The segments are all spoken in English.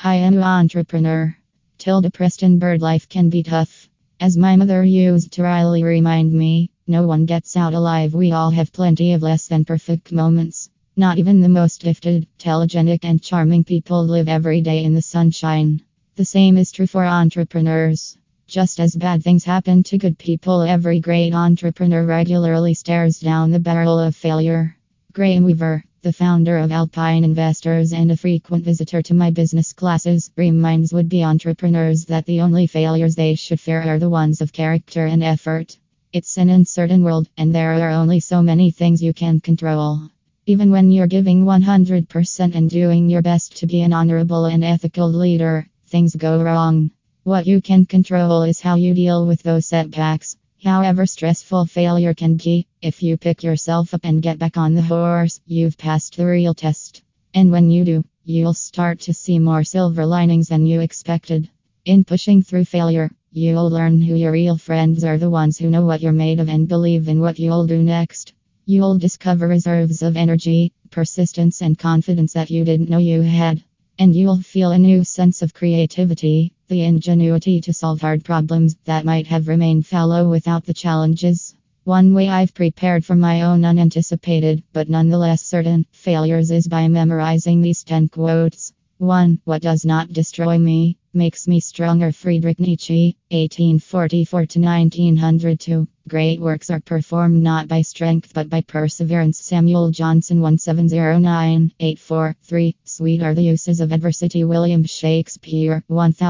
I am an entrepreneur. Tilda Preston bird life can be tough. As my mother used to wryly remind me, no one gets out alive. We all have plenty of less than perfect moments. Not even the most gifted, telegenic, and charming people live every day in the sunshine. The same is true for entrepreneurs. Just as bad things happen to good people, every great entrepreneur regularly stares down the barrel of failure. Graham Weaver, the founder of Alpine Investors and a frequent visitor to my business classes, reminds would-be entrepreneurs that the only failures they should fear are the ones of character and effort. It's an uncertain world, and there are only so many things you can control. Even when you're giving 100% and doing your best to be an honorable and ethical leader, things go wrong. What you can control is how you deal with those setbacks. However stressful failure can be, if you pick yourself up and get back on the horse, you've passed the real test. And when you do, you'll start to see more silver linings than you expected. In pushing through failure, you'll learn who your real friends are, the ones who know what you're made of and believe in what you'll do next. You'll discover reserves of energy, persistence, and confidence that you didn't know you had. And you'll feel a new sense of creativity, the ingenuity to solve hard problems that might have remained fallow without the challenges. One way I've prepared for my own unanticipated, but nonetheless certain, failures is by memorizing these 10 quotes. 1. What does not destroy me, makes me stronger. Friedrich Nietzsche, 1844 to 1902. Great works are performed not by strength but by perseverance. Samuel Johnson, 1709-84-3. Sweet are the uses of adversity. William Shakespeare,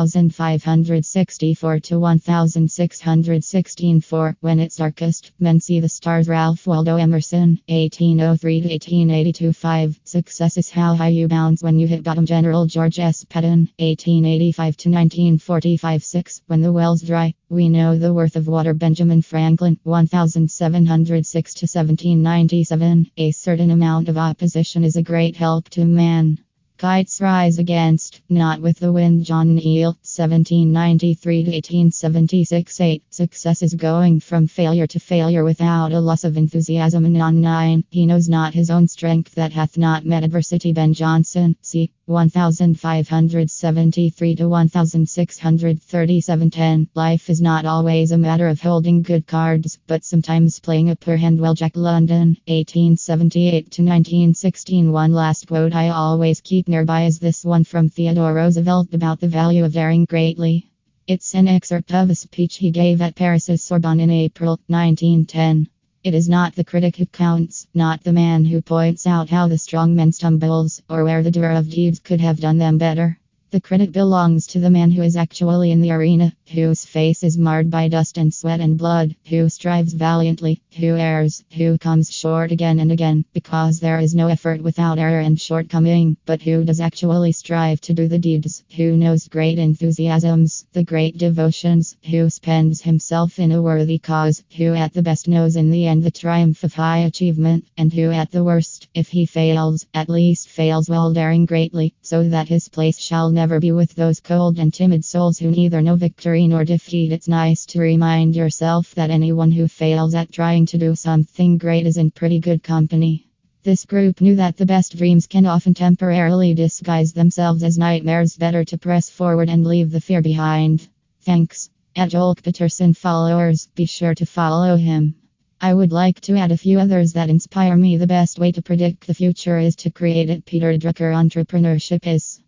1564 to 1616. 4. When it's darkest, men see the stars. Ralph Waldo Emerson, 1803 to 1882. 5. Success is how high you bounce when you hit bottom. General George S. Patton, 1885 to 1945. 6. When the well's dry, we know the worth of water. Benjamin Franklin, 1706 to 1797. A certain amount of opposition is a great help to man. Kites rise against, not with the wind. John Neal, 1793 to 1876. 8. Success is going from failure to failure without a loss of enthusiasm. And on 9. He knows not his own strength that hath not met adversity. Ben Jonson, c. 1573 to 1637. 10. Life is not always a matter of holding good cards, but sometimes playing a poor hand well. Jack London, 1878 to 1916. One last quote I always keep nearby is this one from Theodore Roosevelt about the value of daring greatly. It's an excerpt of a speech he gave at Paris's Sorbonne in April 1910. It is not the critic who counts, not the man who points out how the strong man stumbles, or where the doer of deeds could have done them better. The credit belongs to the man who is actually in the arena, whose face is marred by dust and sweat and blood, who strives valiantly, who errs, who comes short again and again, because there is no effort without error and shortcoming, but who does actually strive to do the deeds, who knows great enthusiasms, the great devotions, who spends himself in a worthy cause, who at the best knows in the end the triumph of high achievement, and who at the worst, if he fails, at least fails while daring greatly, so that his place shall never be with those cold and timid souls who neither know victory nor defeat. It's nice to remind yourself that anyone who fails at trying to do something great is in pretty good company. This group knew that the best dreams can often temporarily disguise themselves as nightmares. Better to press forward and leave the fear behind. Thanks. At Joel Peterson followers, be sure to follow him. I would like to add a few others that inspire me. The best way to predict the future is to create it. Peter Drucker. Entrepreneurship is